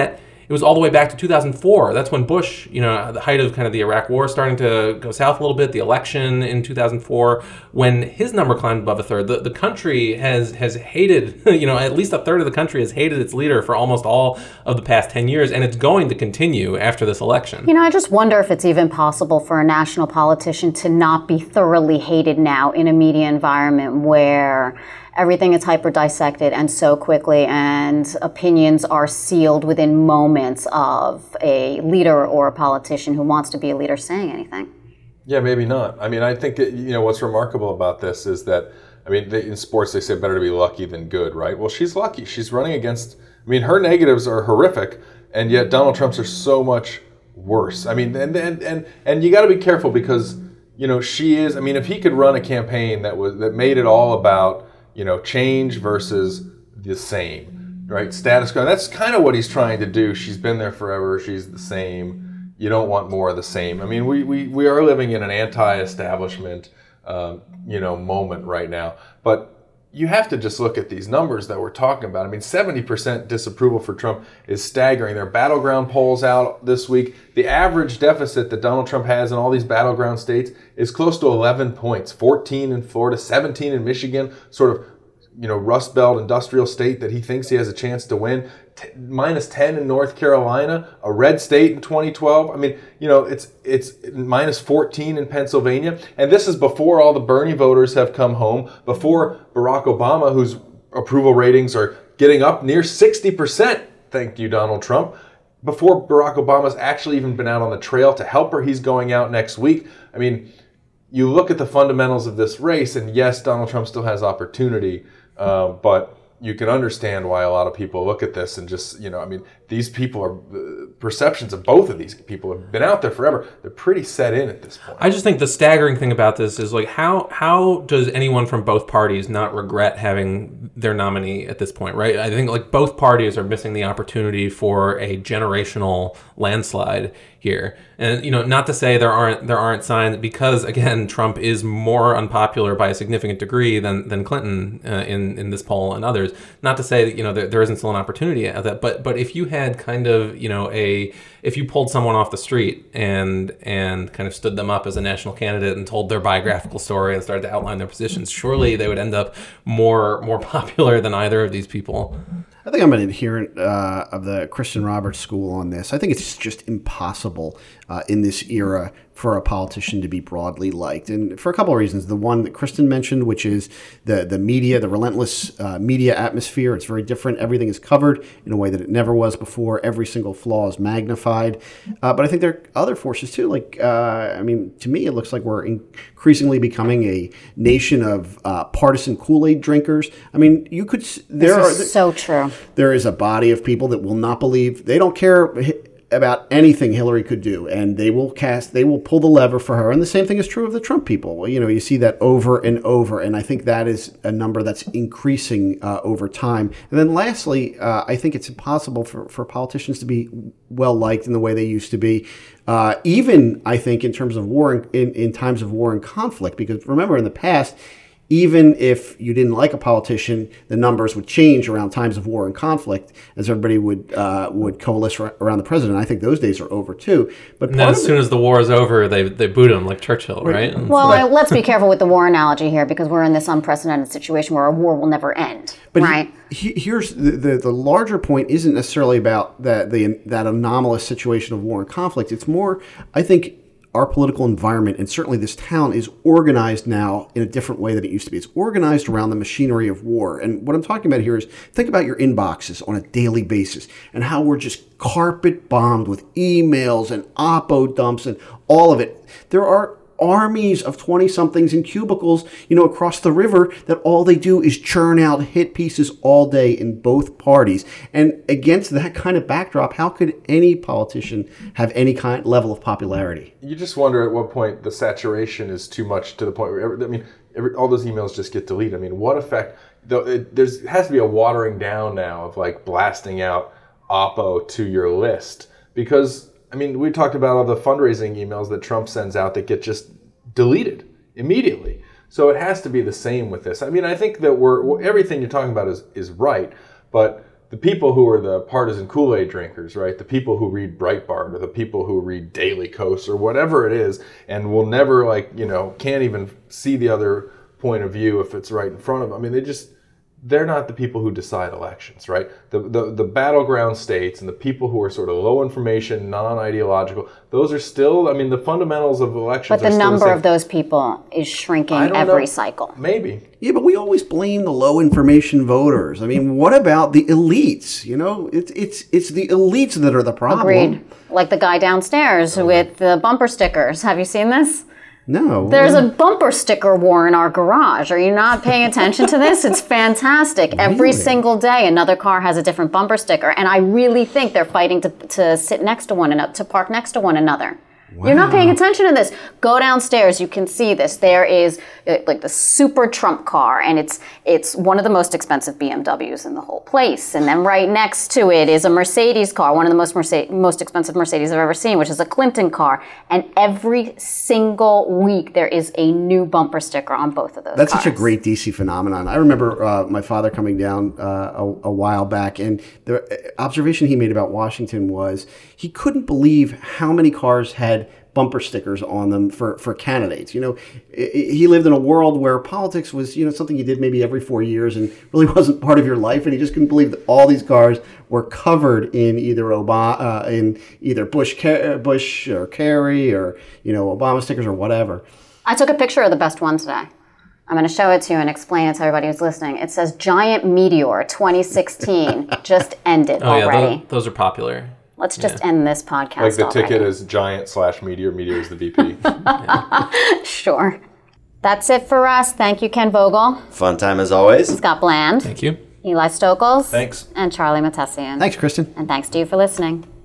it was all the way back to two thousand four. That's when Bush, you know, the height of kind of the Iraq War starting to go south a little bit, the election in two thousand four, when his number climbed above a third. The, the country has has hated, you know, at least a third of the country has hated its leader for almost all of the past ten years, and it's going to continue after this election. You know, I just wonder if it's even possible for a national politician to not be thoroughly hated now in a media environment where everything is hyper dissected and so quickly, and opinions are sealed within moments of a leader or a politician who wants to be a leader saying anything. Yeah, maybe not. I mean, I think that, you know, what's remarkable about this is that, I mean, they, in sports they say better to be lucky than good, right? Well, she's lucky. She's running against, I mean, her negatives are horrific, and yet Donald Trump's are so much worse. I mean, and and and, and you got to be careful because, you know, she is, I mean, if he could run a campaign that was that made it all about, you know, change versus the same, right? Status quo. That's kind of what he's trying to do. She's been there forever. She's the same. You don't want more of the same. I mean, we we, we are living in an anti-establishment, um, you know, moment right now. But you have to just look at these numbers that we're talking about. I mean, seventy percent disapproval for Trump is staggering. There are battleground polls out this week. The average deficit that Donald Trump has in all these battleground states is close to eleven points, fourteen in Florida, seventeen in Michigan, sort of, you know, Rust Belt industrial state that he thinks he has a chance to win. T- minus ten in North Carolina, a red state in twenty twelve. I mean, you know, it's it's minus fourteen in Pennsylvania. And this is before all the Bernie voters have come home, before Barack Obama, whose approval ratings are getting up near sixty percent, thank you, Donald Trump, before Barack Obama's actually even been out on the trail to help her. He's going out next week. I mean, you look at the fundamentals of this race, and yes, Donald Trump still has opportunity, uh, but you can understand why a lot of people look at this and just, you know, I mean, these people are, uh, perceptions of both of these people have been out there forever. They're pretty set in at this point. I just think the staggering thing about this is, like, how how does anyone from both parties not regret having their nominee at this point, right? I think, like, both parties are missing the opportunity for a generational landslide here. And, you know, not to say there aren't there aren't signs, because, again, Trump is more unpopular by a significant degree than than Clinton uh, in in this poll and others. Not to say that, you know, there, there isn't still an opportunity at that, but but if you had kind of, you know, a if you pulled someone off the street and and kind of stood them up as a national candidate and told their biographical story and started to outline their positions, surely they would end up more more popular than either of these people. I think I'm an adherent uh, of the Kristen Roberts school on this. I think it's just impossible uh, in this era for a politician to be broadly liked, and for a couple of reasons. The one that Kristen mentioned, which is the the media, the relentless uh, media atmosphere. It's very different. Everything is covered in a way that it never was before. Every single flaw is magnified. Uh, but I think there are other forces too. Like, uh, I mean, to me, it looks like we're increasingly becoming a nation of uh, partisan Kool-Aid drinkers. I mean, you could. There this are is so true. There is a body of people that will not believe. They don't care about anything Hillary could do, and they will cast, they will pull the lever for her. And the same thing is true of the Trump people. You know, you see that over and over, and I think that is a number that's increasing uh, over time. And then lastly, uh, I think it's impossible for, for politicians to be well liked in the way they used to be. Uh, even, I think, in terms of war, and, in, in times of war and conflict, because remember in the past, even if you didn't like a politician, the numbers would change around times of war and conflict, as everybody would uh, would coalesce around the president. I think those days are over too. But and then as soon as the war is over, they they boot him like Churchill, right? right? Well, right. let's be careful with the war analogy here, because we're in this unprecedented situation where a war will never end, but right? He, here's the, the the larger point isn't necessarily about that the that anomalous situation of war and conflict. It's more, I think, our political environment, and certainly this town, is organized now in a different way than it used to be. It's organized around the machinery of war. And what I'm talking about here is, think about your inboxes on a daily basis and how we're just carpet bombed with emails and oppo dumps and all of it. There are armies of twenty-somethings in cubicles, you know, across the river that all they do is churn out hit pieces all day in both parties. And against that kind of backdrop, how could any politician have any kind level of popularity? You just wonder at what point the saturation is too much to the point where, every, I mean, every, all those emails just get deleted. I mean, what effect? Though it, there's it has to be a watering down now of like blasting out oppo to your list, because I mean, we talked about all the fundraising emails that Trump sends out that get just deleted immediately. So it has to be the same with this. I mean, I think that we're everything you're talking about is is right, but the people who are the partisan Kool-Aid drinkers, right? The people who read Breitbart or the people who read Daily Kos or whatever it is, and will never, like, you know, can't even see the other point of view if it's right in front of them. I mean, they just, they're not the people who decide elections, right? The, the the battleground states and the people who are sort of low information, non-ideological, those are still, I mean, the fundamentals of elections But the are still number the same. of those people is shrinking I don't every know. cycle. Maybe. Yeah, but we always blame the low information voters. I mean, what about the elites? You know, it's it's it's the elites that are the problem. Agreed. Like the guy downstairs with the bumper stickers. Have you seen this? No. There's a bumper sticker war in our garage. Are you not paying attention to this? It's fantastic. Every Really? single day, another car has a different bumper sticker. And I really think they're fighting to, to sit next to one another, to park next to one another. You're not paying attention to this. Go downstairs. You can see this. There is uh, like the super Trump car, and it's it's one of the most expensive B M Ws in the whole place. And then right next to it is a Mercedes car, one of the most Mercedes, most expensive Mercedes I've ever seen, which is a Clinton car. And every single week there is a new bumper sticker on both of those That's cars. such a great D C phenomenon. I remember uh, my father coming down uh, a, a while back, and the observation he made about Washington was he couldn't believe how many cars had bumper stickers on them for, for candidates. You know, I- he lived in a world where politics was, you know, something you did maybe every four years and really wasn't part of your life. And he just couldn't believe that all these cars were covered in either Obama, uh, in either Bush, Ker- Bush or Kerry or, you know, Obama stickers or whatever. I took a picture of the best one today. I'm going to show it to you and explain it to everybody who's listening. It says Giant Meteor twenty sixteen just ended Oh, yeah, already. those, those are popular. Let's just end this podcast Like the already. ticket is giant slash meteor, meteor is the V P. Sure. That's it for us. Thank you, Ken Vogel, Fun time as always. Scott Bland, Thank you. Eli Stokels, Thanks. and Charlie Matessian. Thanks, Kristen. And thanks to you for listening.